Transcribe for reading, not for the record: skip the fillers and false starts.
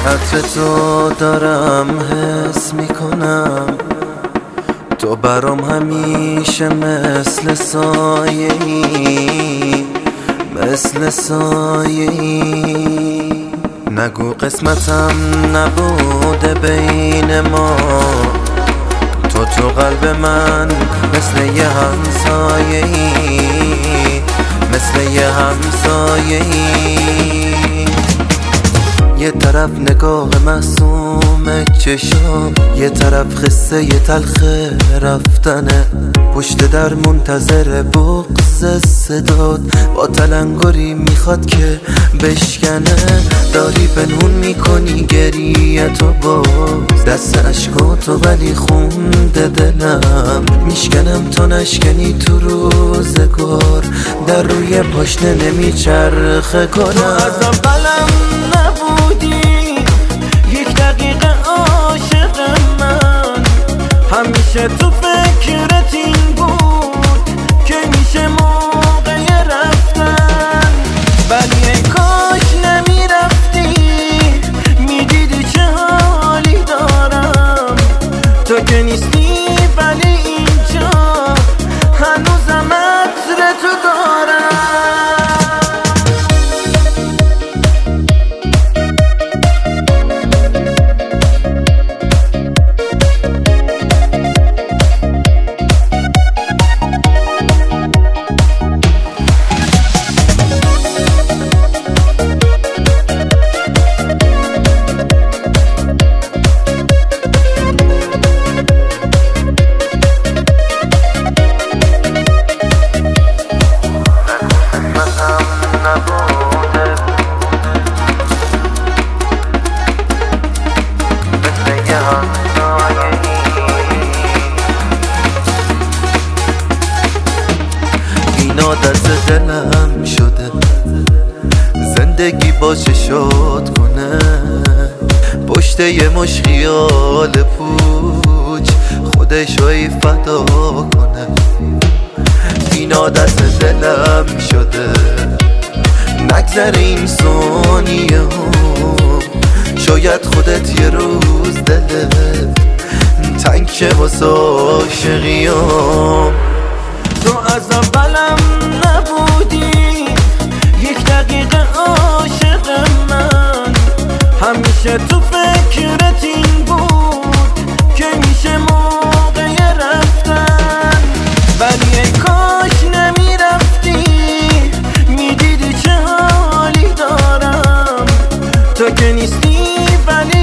عطر تو دارم حس میکنم، تو برام همیشه مثل سایه‌ای، مثل سایه‌ای. نگو قسمتم نبوده بین ما، تو قلب من مثل یه همسایه‌ای، مثل یه همسایه‌ای. یه طرف نگاه معصوم چشام، یه طرف قصه یه تلخ رفتنه، پشت در منتظر بغض صدات، با تلنگری میخواد که بشکنه. داری پنهون میکنی گریه تو باز، دست عشقاتو ولی خونده دلم، میشکنم تو نشکنی تو روزگار، در روی پاشنه نمیچرخه کنم. تو از اولم نبودی یک دقیقه عاشق من، همیشه تو فکرت این بود که میشه موقع رفتن، ولی ای کاش نمیرفتی، میدیدی چه حالی دارم. تو که نیستی ولی اینجا هنوزم عطر تو دارم. این عادت دلم شده زندگی باشه شاد کنه، پشت یه مش خیال پوچ خودشوی فدا کنه. این عادت دلم شده نگذر این ثانیه ها، شاید خودت یه روز دلت تنگ شه واسه عاشقیام. تو از اولم نبودی یک دقیقه عاشق من، همیشه تو فکرت این بود که میشه موقع رفتن، ولی ای کاش نمیرفتی، میدیدی چه حالی دارم. تو که نیستی ولی